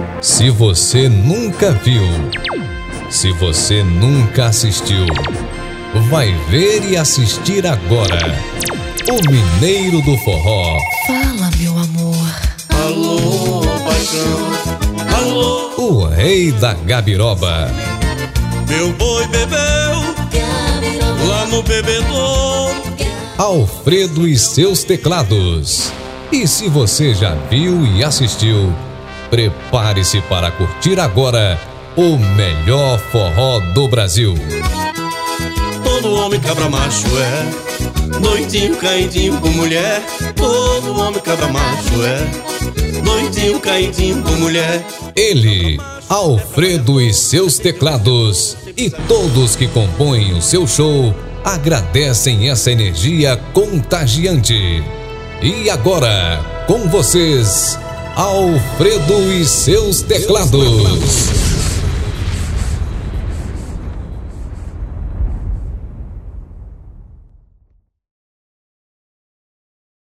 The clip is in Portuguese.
Se você nunca viu, se você nunca assistiu, vai ver e assistir agora. O Mineiro do Forró. Fala, meu amor. Alô, paixão. Alô. O rei da Gabiroba. Meu boi bebeu lá no bebedouro. Alfredo e seus teclados. E se você já viu e assistiu, prepare-se para curtir agora o melhor forró do Brasil. Todo homem cabra macho é noitinho caidinho com mulher. Todo homem cabra macho é noitinho caidinho com mulher. Ele, Alfredo e seus teclados, e todos que compõem o seu show agradecem essa energia contagiante. E agora, com vocês, Alfredo e seus teclados.